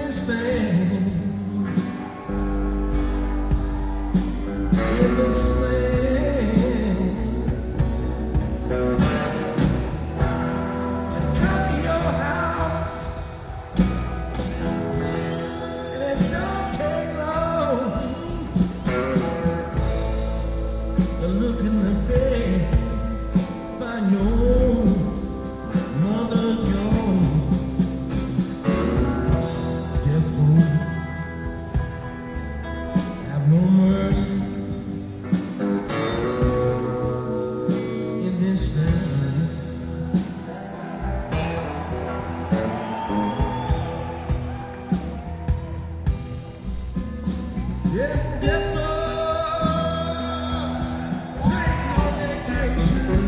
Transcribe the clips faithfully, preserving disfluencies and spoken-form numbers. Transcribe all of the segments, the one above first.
this land, in this land, and come to your house, and it don't take long to look in the bed, find your own mother's gone. Death won't have no mercy in this land. Yes, death won't take no vacation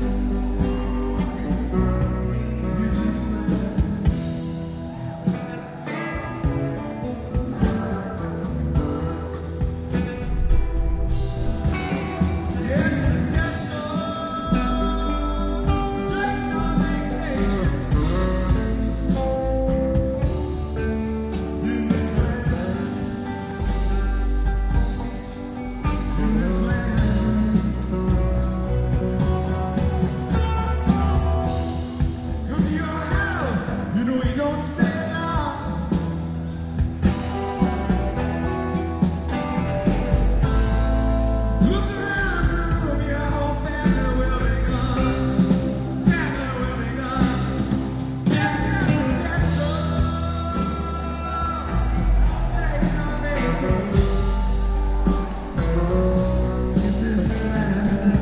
in this land. Yes, death won't take no vacation in this land. In this land. Come to your house, you know you don't stay long. Look around the room, your whole family will be gone. Family will be gone. Yes, yes, yes, Lord. Take no vacation in this land.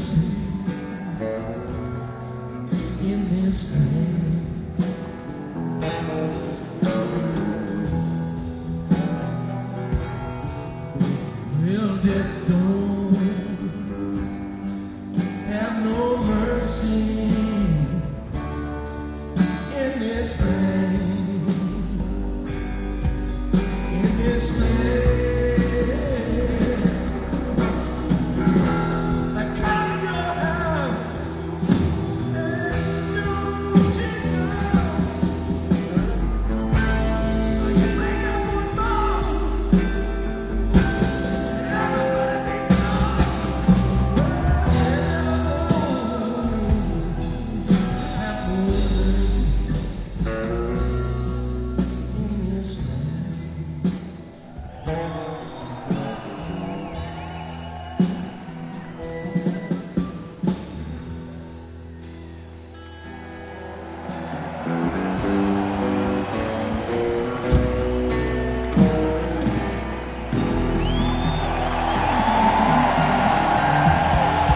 see.